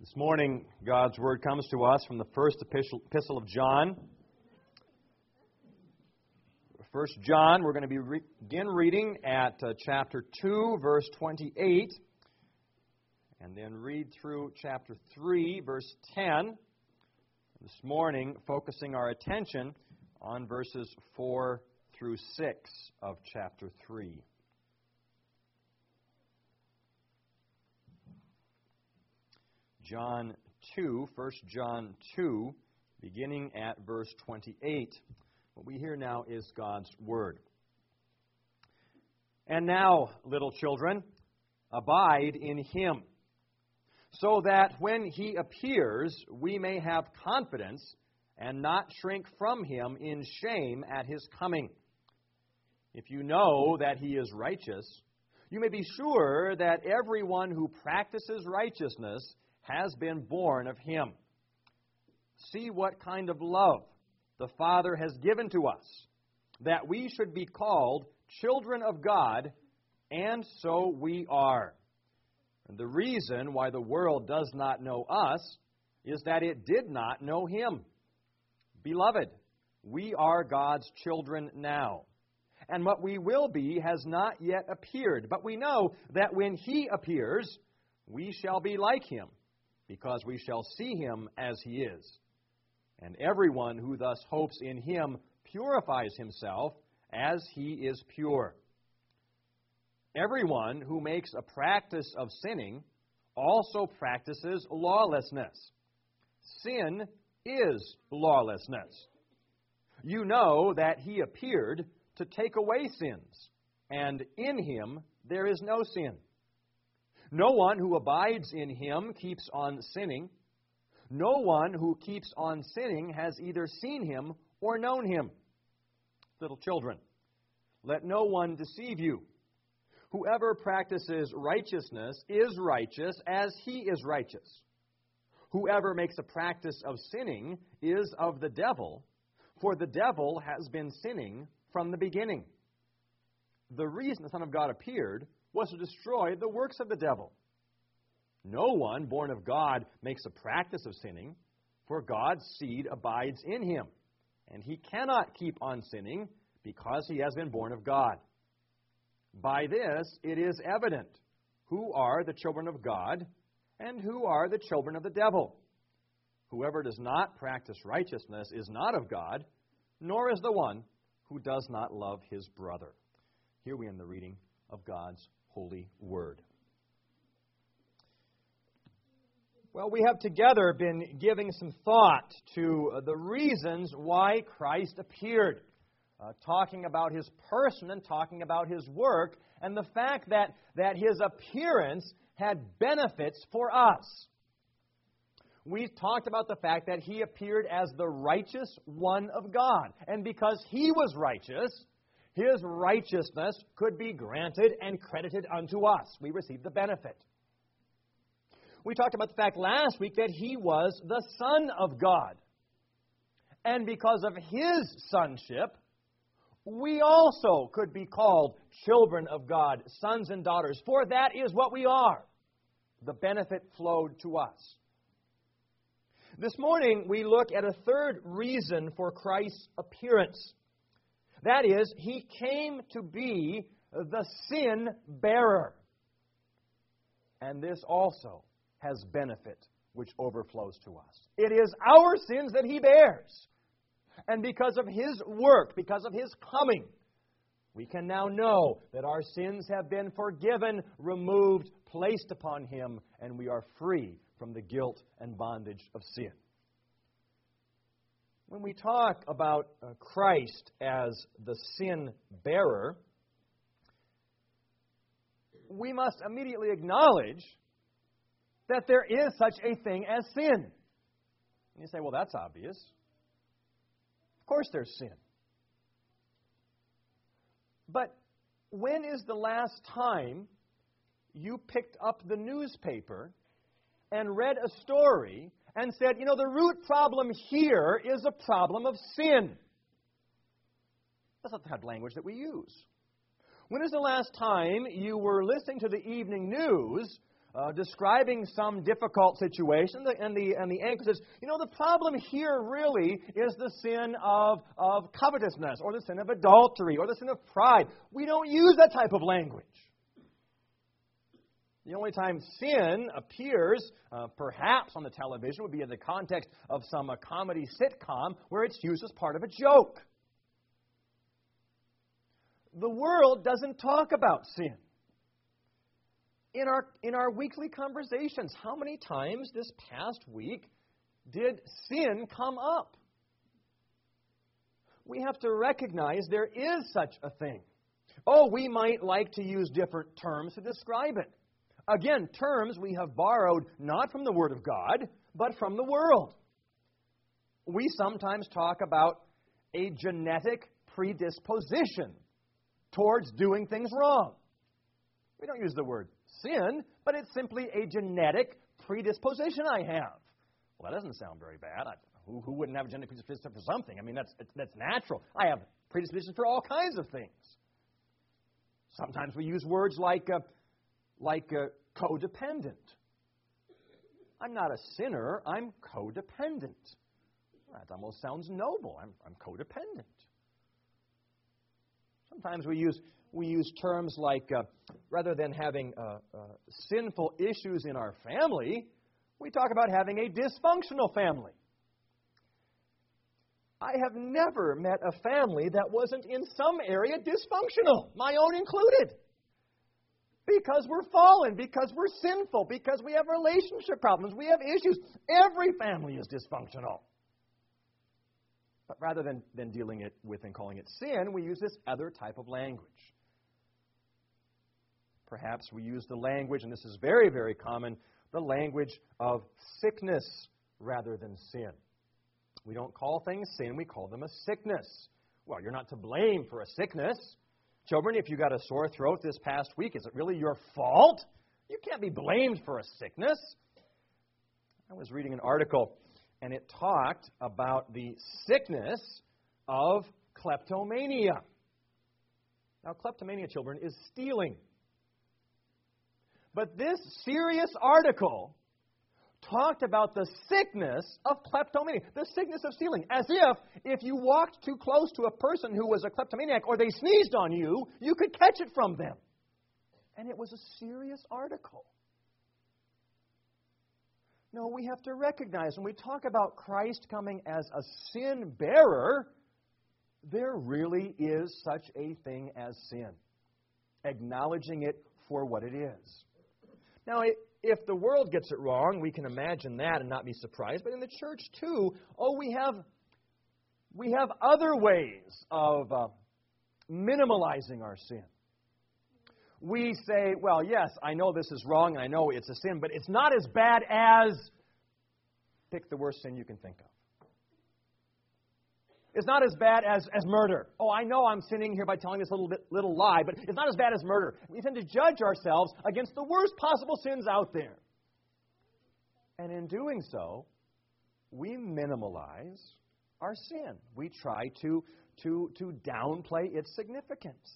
This morning, God's Word comes to us from the first epistle of John. 1 John, we're going to begin reading at chapter 2, verse 28, and then read through chapter 3, verse 10. This morning, focusing our attention on verses 4 through 6 of chapter 3. John 2, 1 John 2, beginning at verse 28. What we hear now is God's Word. And now, little children, abide in Him, so that when He appears, we may have confidence and not shrink from Him in shame at His coming. If you know that He is righteous, you may be sure that everyone who practices righteousness has been born of Him. See what kind of love the Father has given to us, that we should be called children of God, and so we are. And the reason why the world does not know us is that it did not know Him. Beloved, we are God's children now, and what we will be has not yet appeared. But we know that when He appears, we shall be like Him, because we shall see Him as He is. And everyone who thus hopes in Him purifies himself as He is pure. Everyone who makes a practice of sinning also practices lawlessness. Sin is lawlessness. You know that He appeared to take away sins, and in Him there is no sin. No one who abides in Him keeps on sinning. No one who keeps on sinning has either seen Him or known Him. Little children, let no one deceive you. Whoever practices righteousness is righteous as he is righteous. Whoever makes a practice of sinning is of the devil, for the devil has been sinning from the beginning. The reason the Son of God appeared was to destroy the works of the devil. No one born of God makes a practice of sinning, for God's seed abides in him, and he cannot keep on sinning because he has been born of God. By this it is evident who are the children of God and who are the children of the devil. Whoever does not practice righteousness is not of God, nor is the one who does not love his brother. Here we end the reading of God's holy word. Well, we have together been giving some thought to the reasons why Christ appeared, talking about His person and talking about His work, and the fact that His appearance had benefits for us. We've talked about the fact that He appeared as the righteous one of God, and because He was righteous, His righteousness could be granted and credited unto us. We received the benefit. We talked about the fact last week that He was the Son of God. And because of His sonship, we also could be called children of God, sons and daughters, for that is what we are. The benefit flowed to us. This morning, we look at a third reason for Christ's appearance. That is, He came to be the sin bearer. And this also has benefit which overflows to us. It is our sins that He bears. And because of His work, because of His coming, we can now know that our sins have been forgiven, removed, placed upon Him, and we are free from the guilt and bondage of sin. When we talk about Christ as the sin bearer, we must immediately acknowledge that there is such a thing as sin. And you say, well, that's obvious. Of course there's sin. But when is the last time you picked up the newspaper and read a story and said, the root problem here is a problem of sin? That's not the kind of language that we use. When is the last time you were listening to the evening news describing some difficult situation, and the anchor says, the problem here really is the sin of covetousness, or the sin of adultery, or the sin of pride. We don't use that type of language. The only time sin appears, perhaps on the television, would be in the context of some comedy sitcom where it's used as part of a joke. The world doesn't talk about sin. In our weekly conversations, how many times this past week did sin come up? We have to recognize there is such a thing. We might like to use different terms to describe it. Again, terms we have borrowed not from the Word of God, but from the world. We sometimes talk about a genetic predisposition towards doing things wrong. We don't use the word sin, but it's simply a genetic predisposition I have. Well, that doesn't sound very bad. Who wouldn't have a genetic predisposition for something? I mean, that's natural. I have predisposition for all kinds of things. Sometimes we use words like codependent. I'm not a sinner. I'm codependent. That almost sounds noble. I'm codependent. Sometimes we use terms like, rather than having sinful issues in our family, we talk about having a dysfunctional family. I have never met a family that wasn't in some area dysfunctional, my own included. Because we're fallen, because we're sinful, because we have relationship problems, we have issues. Every family is dysfunctional. But rather than dealing it with and calling it sin, we use this other type of language. Perhaps we use the language, and this is very, very common, the language of sickness rather than sin. We don't call things sin, we call them a sickness. Well, you're not to blame for a sickness. Children, if you got a sore throat this past week, is it really your fault? You can't be blamed for a sickness. I was reading an article, and it talked about the sickness of kleptomania. Now, kleptomania, children, is stealing. But this serious article talked about the sickness of kleptomania, the sickness of stealing, as if you walked too close to a person who was a kleptomaniac or they sneezed on you, you could catch it from them. And it was a serious article. No, we have to recognize when we talk about Christ coming as a sin bearer, there really is such a thing as sin. Acknowledging it for what it is. Now, if the world gets it wrong, we can imagine that and not be surprised. But in the church, too, we have other ways of minimalizing our sin. We say, well, yes, I know this is wrong, and I know it's a sin, but it's not as bad as, pick the worst sin you can think of. It's not as bad as murder. I know I'm sinning here by telling this little lie, but it's not as bad as murder. We tend to judge ourselves against the worst possible sins out there. And in doing so, we minimalize our sin. We try to downplay its significance.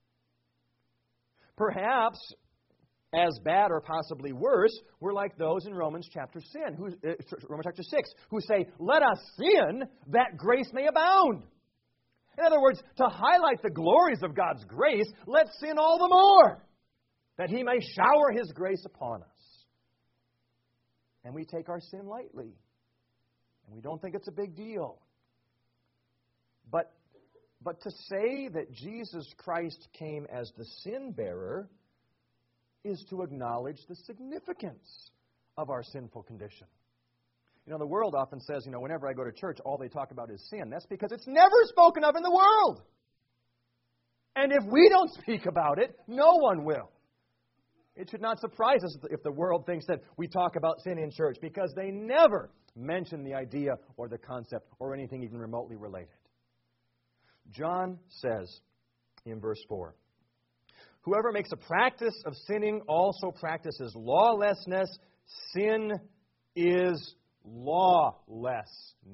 Perhaps, as bad or possibly worse, we're like those in Romans chapter 6, who say, let us sin that grace may abound. In other words, to highlight the glories of God's grace, let's sin all the more, that He may shower His grace upon us. And we take our sin lightly, and we don't think it's a big deal. But to say that Jesus Christ came as the sin bearer is to acknowledge the significance of our sinful condition. The world often says, whenever I go to church, all they talk about is sin. That's because it's never spoken of in the world. And if we don't speak about it, no one will. It should not surprise us if the world thinks that we talk about sin in church, because they never mention the idea or the concept or anything even remotely related. John says in verse 4, whoever makes a practice of sinning also practices lawlessness. Sin is lawlessness.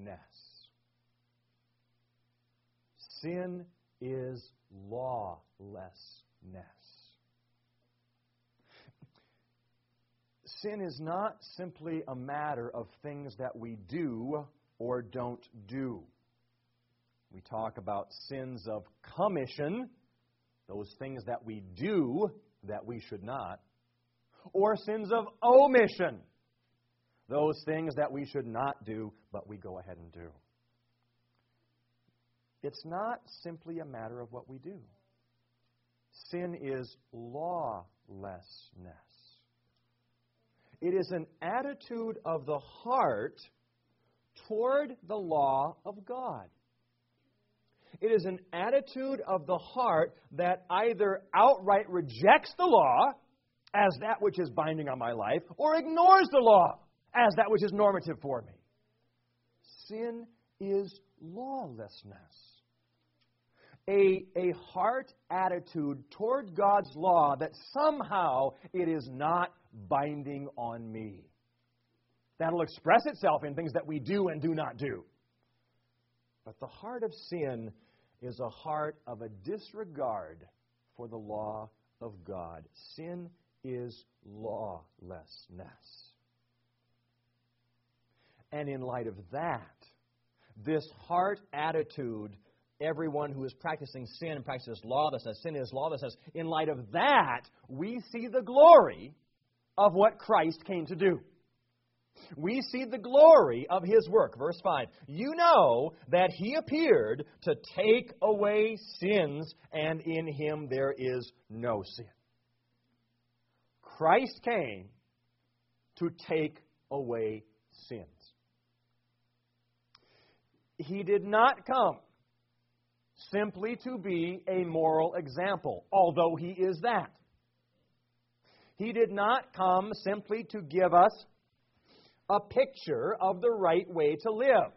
Sin is lawlessness. Sin is not simply a matter of things that we do or don't do. We talk about sins of commission, those things that we do that we should not, or sins of omission, those things that we should not do but we go ahead and do. It's not simply a matter of what we do. Sin is lawlessness. It is an attitude of the heart toward the law of God. It is an attitude of the heart that either outright rejects the law as that which is binding on my life, or ignores the law as that which is normative for me. Sin is lawlessness. A heart attitude toward God's law that somehow it is not binding on me. That'll express itself in things that we do and do not do. But the heart of sin is a heart of a disregard for the law of God. Sin is lawlessness. And in light of that, this heart attitude, everyone who is practicing sin and practices lawlessness, sin is lawlessness, in light of that, we see the glory of what Christ came to do. We see the glory of His work. Verse 5, you know that He appeared to take away sins, and in Him there is no sin. Christ came to take away sins. He did not come simply to be a moral example, although He is that. He did not come simply to give us a picture of the right way to live.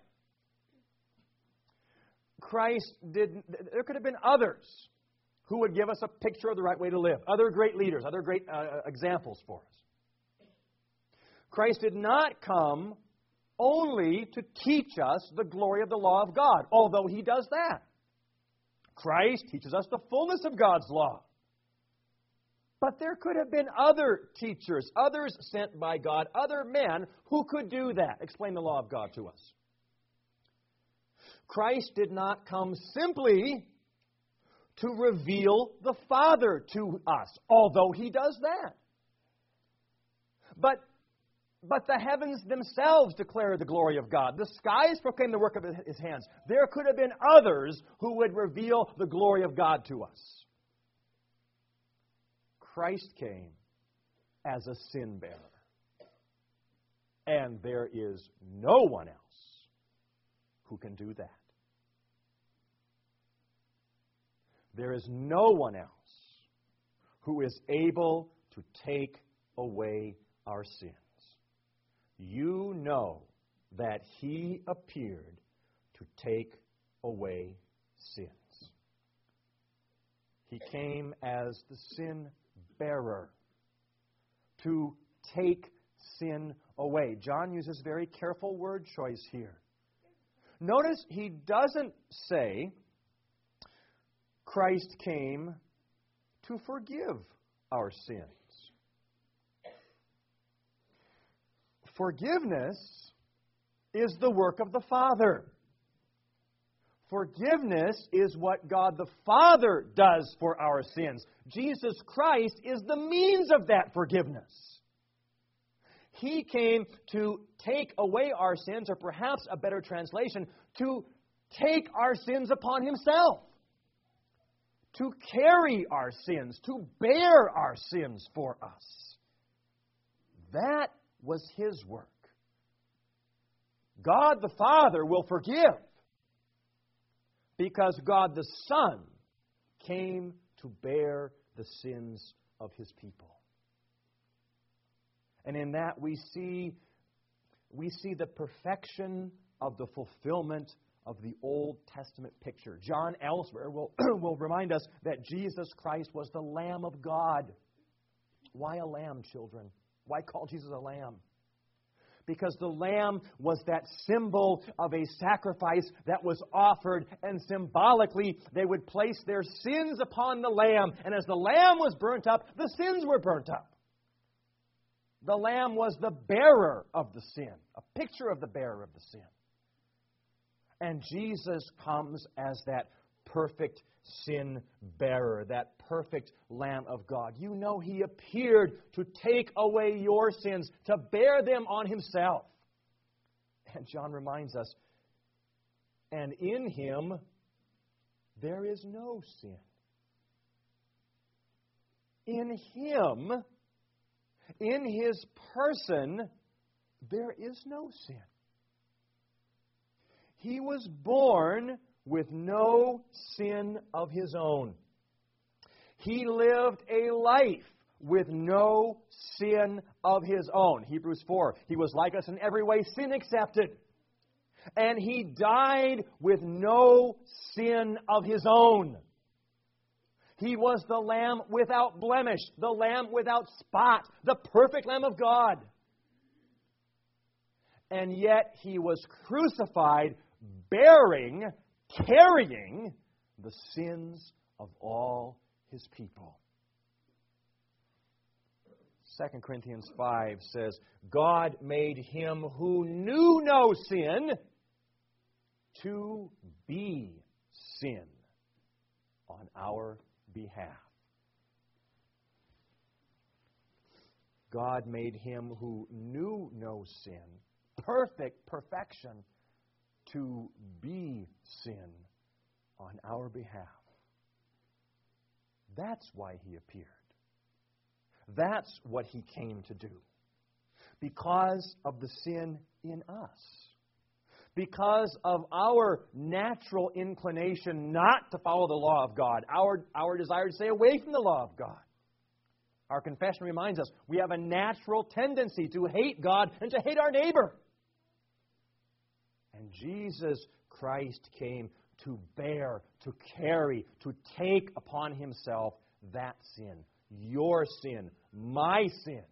There could have been others who would give us a picture of the right way to live. Other great leaders, other great examples for us. Christ did not come only to teach us the glory of the law of God, although He does that. Christ teaches us the fullness of God's law. But there could have been other teachers, others sent by God, other men who could do that, explain the law of God to us. Christ did not come simply to reveal the Father to us, although He does that. But the heavens themselves declare the glory of God. The skies proclaim the work of His hands. There could have been others who would reveal the glory of God to us. Christ came as a sin bearer. And there is no one else who can do that. There is no one else who is able to take away our sins. You know that He appeared to take away sins. He came as the sin bearer to take sin away. John uses very careful word choice here. Notice he doesn't say Christ came to forgive our sins. Forgiveness is the work of the Father. Forgiveness is what God the Father does for our sins. Jesus Christ is the means of that forgiveness. He came to take away our sins, or perhaps a better translation, to take our sins upon Himself. To carry our sins, to bear our sins for us. That was His work. God the Father will forgive because God the Son came to bear the sins of His people. And in that we see the perfection of the fulfillment of the Old Testament picture. John elsewhere will remind us that Jesus Christ was the Lamb of God. Why a lamb, children? Why call Jesus a lamb? Because the lamb was that symbol of a sacrifice that was offered, and symbolically they would place their sins upon the lamb. And as the lamb was burnt up, the sins were burnt up. The Lamb was the bearer of the sin, a picture of the bearer of the sin. And Jesus comes as that perfect sin bearer, that perfect Lamb of God. You know, He appeared to take away your sins, to bear them on Himself. And John reminds us, and in Him there is no sin. In Him, in His person, there is no sin. He was born with no sin of His own. He lived a life with no sin of His own. Hebrews 4, He was like us in every way, sin accepted. And He died with no sin of His own. He was the Lamb without blemish, the Lamb without spot, the perfect Lamb of God. And yet He was crucified, carrying the sins of all His people. 2 Corinthians 5 says, God made Him who knew no sin to be sin on our behalf. God made Him who knew no sin, perfection, to be sin on our behalf. That's why He appeared. That's what He came to do. Because of the sin in us. Because of our natural inclination not to follow the law of God. Our desire to stay away from the law of God. Our confession reminds us we have a natural tendency to hate God and to hate our neighbor. And Jesus Christ came to bear, to carry, to take upon Himself that sin. Your sin, my sin.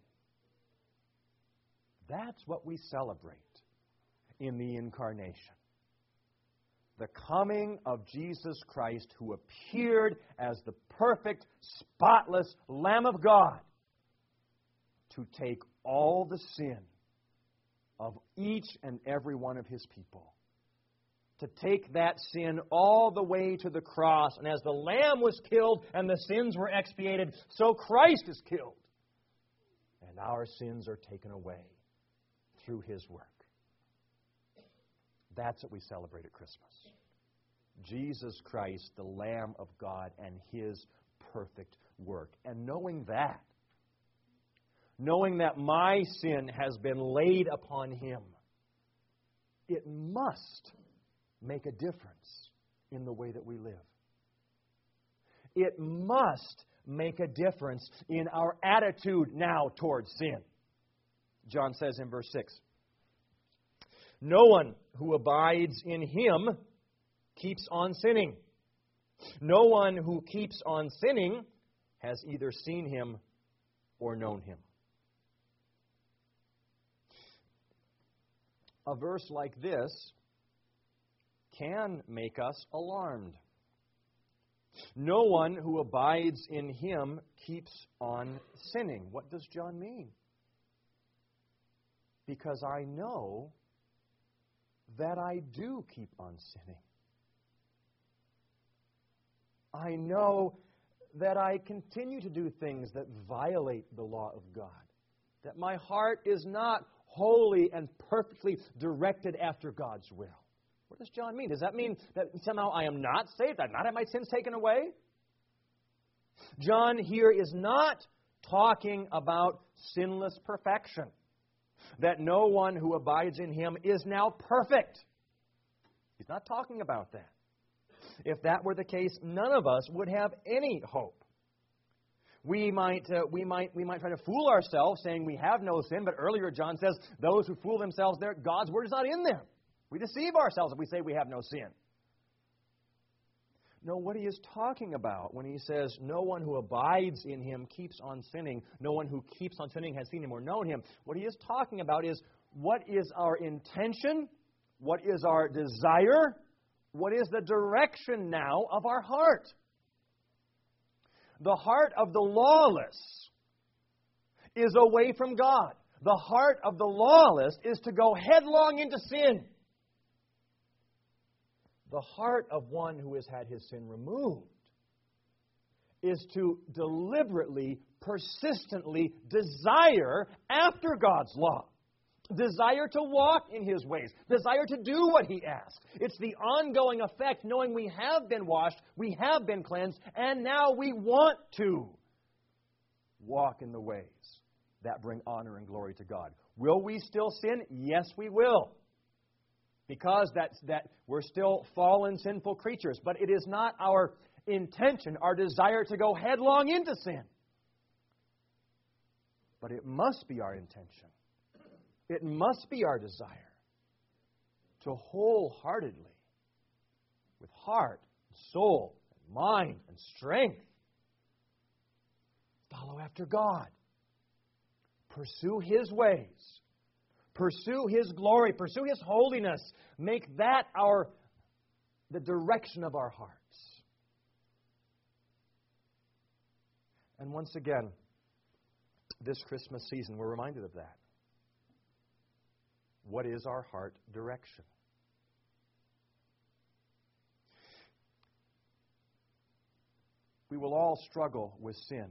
That's what we celebrate in the Incarnation. The coming of Jesus Christ, who appeared as the perfect, spotless Lamb of God to take all the sin of each and every one of His people. To take that sin all the way to the cross. And as the Lamb was killed and the sins were expiated, so Christ is killed. And our sins are taken away through His work. That's what we celebrate at Christmas. Jesus Christ, the Lamb of God, and His perfect work. And knowing that my sin has been laid upon Him, it must make a difference in the way that we live. It must make a difference in our attitude now towards sin. John says in verse 6, no one who abides in Him keeps on sinning. No one who keeps on sinning has either seen Him or known Him. A verse like this can make us alarmed. No one who abides in Him keeps on sinning. What does John mean? Because I know that I do keep on sinning. I know that I continue to do things that violate the law of God. That my heart is not wholly and perfectly directed after God's will. What does John mean? Does that mean that somehow I am not saved? I've not had my sins taken away? John here is not talking about sinless perfection. That no one who abides in Him is now perfect. He's not talking about that. If that were the case, none of us would have any hope. We might try to fool ourselves saying we have no sin, but earlier John says those who fool themselves, God's word is not in them. We deceive ourselves if we say we have no sin. No, what he is talking about when he says no one who abides in Him keeps on sinning, no one who keeps on sinning has seen Him or known Him, what he is talking about is what is our intention, what is our desire, what is the direction now of our heart. The heart of the lawless is away from God. The heart of the lawless is to go headlong into sin. The heart of one who has had his sin removed is to deliberately, persistently desire after God's law. Desire to walk in His ways. Desire to do what He asks. It's the ongoing effect, knowing we have been washed, we have been cleansed, and now we want to walk in the ways that bring honor and glory to God. Will we still sin? Yes, we will. Because that we're still fallen, sinful creatures. But it is not our intention, our desire to go headlong into sin. But it must be our intention. It must be our desire to wholeheartedly, with heart, soul, mind, and strength, follow after God. Pursue His ways. Pursue His glory. Pursue His holiness. Make that the direction of our hearts. And once again, this Christmas season, we're reminded of that. What is our heart direction? We will all struggle with sin.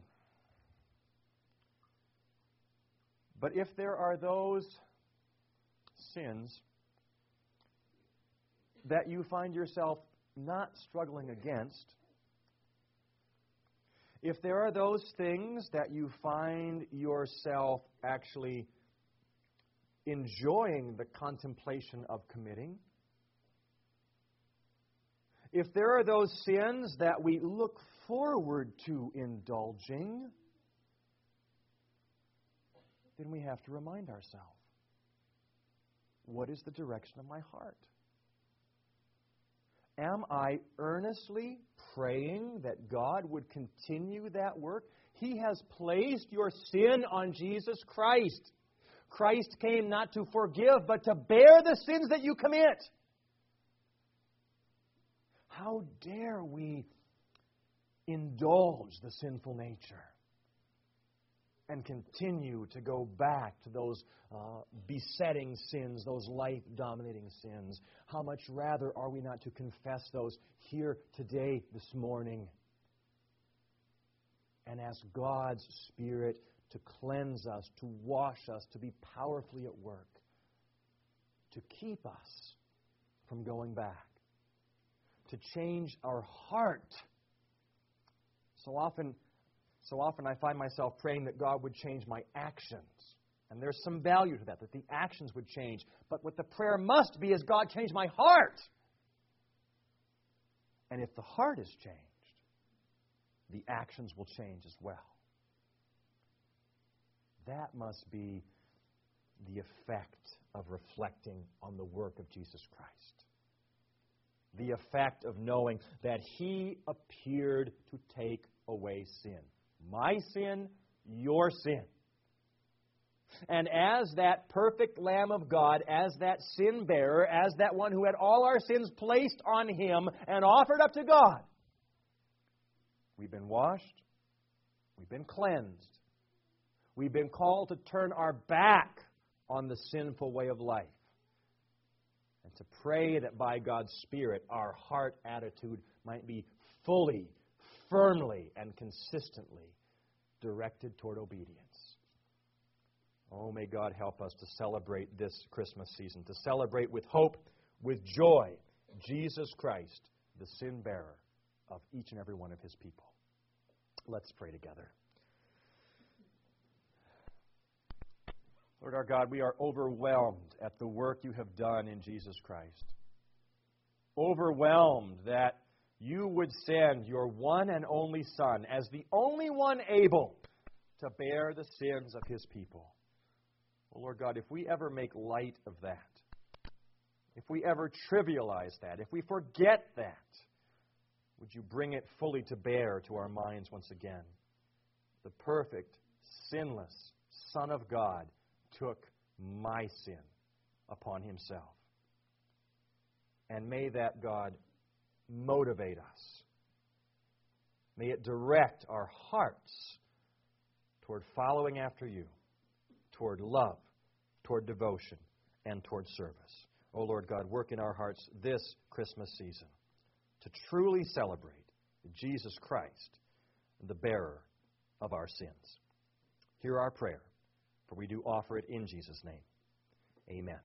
But if there are those sins that you find yourself not struggling against, if there are those things that you find yourself actually enjoying the contemplation of committing, if there are those sins that we look forward to indulging, then we have to remind ourselves, what is the direction of my heart? Am I earnestly praying that God would continue that work? He has placed your sin on Jesus Christ. Christ came not to forgive, but to bear the sins that you commit. How dare we indulge the sinful nature and continue to go back to those besetting sins, those life-dominating sins? How much rather are we not to confess those here today, this morning, and ask God's Spirit to cleanse us, to wash us, to be powerfully at work, to keep us from going back, to change our heart. So often I find myself praying that God would change my actions. And there's some value to that the actions would change. But what the prayer must be is, God, change my heart. And if the heart is changed, the actions will change as well. That must be the effect of reflecting on the work of Jesus Christ. The effect of knowing that He appeared to take away sin. My sin, your sin. And as that perfect Lamb of God, as that sin bearer, as that one who had all our sins placed on Him and offered up to God, we've been washed, we've been cleansed, we've been called to turn our back on the sinful way of life, and to pray that by God's Spirit our heart attitude might be fully, firmly, and consistently directed toward obedience. Oh, may God help us to celebrate this Christmas season, to celebrate with hope, with joy, Jesus Christ, the sin bearer of each and every one of His people. Let's pray together. Lord our God, we are overwhelmed at the work You have done in Jesus Christ. Overwhelmed that You would send Your one and only Son as the only one able to bear the sins of His people. Oh, Lord God, if we ever make light of that, if we ever trivialize that, if we forget that, would You bring it fully to bear to our minds once again? The perfect, sinless Son of God took my sin upon Himself. And may that, God, motivate us. May it direct our hearts toward following after you, toward love, toward devotion, and toward service. O Lord God, work in our hearts this Christmas season to truly celebrate Jesus Christ, the bearer of our sins. Hear our prayer, for we do offer it in Jesus' name. Amen.